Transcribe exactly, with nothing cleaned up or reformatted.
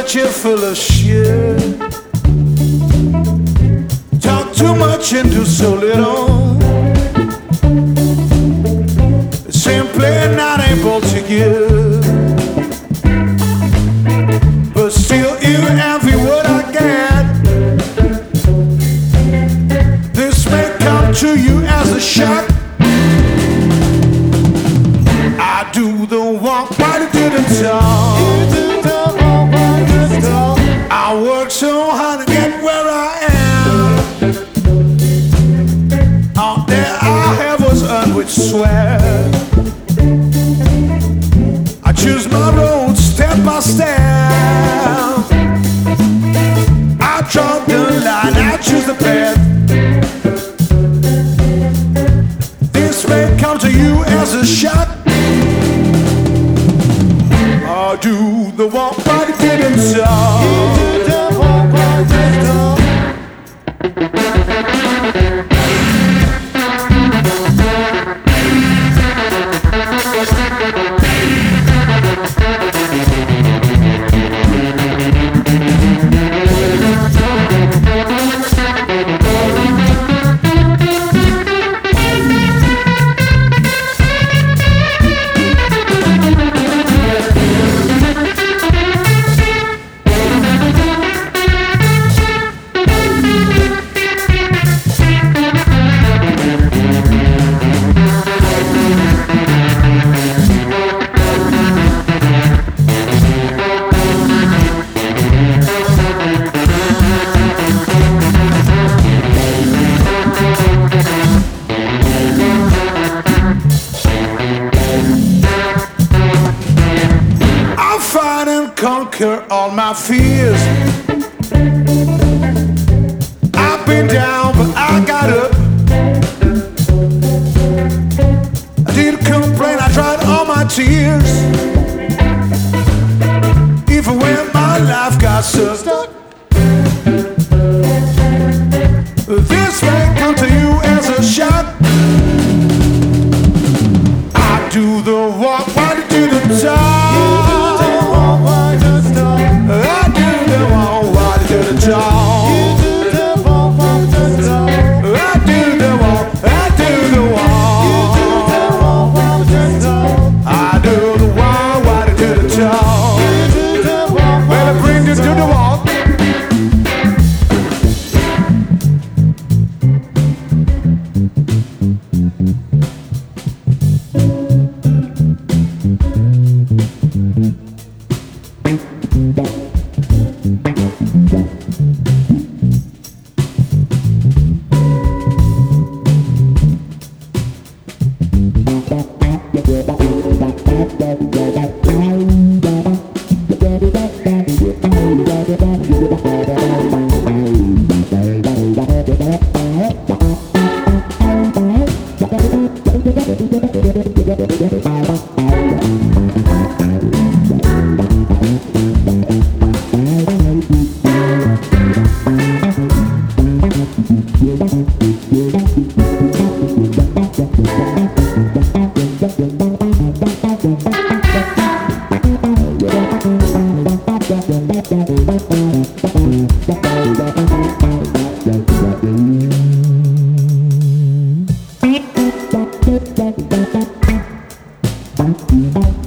that you're full of shit. Talk too much and do so little. Simply not able to give. But still you envy what I get. This may come to you as a shock. I do the walk, but I didn't talk. I work so hard to get where I am. All that I have was earned with sweat. I choose my road step by step. I draw the line, I choose the path. This may come to you as a shock. I do the walk, but I didn't talk. Conquer all my fears. I've been down, but I got up. I didn't complain, I dried all my tears. Even when my life got stuck. This may come to you as a shock. I do the walk, why did you do the talk? I do the walk, why did you do the talk? I do the walk, I do the walk. I do the walk, why did you do the talk? Well, it brings you to the walk. Bye.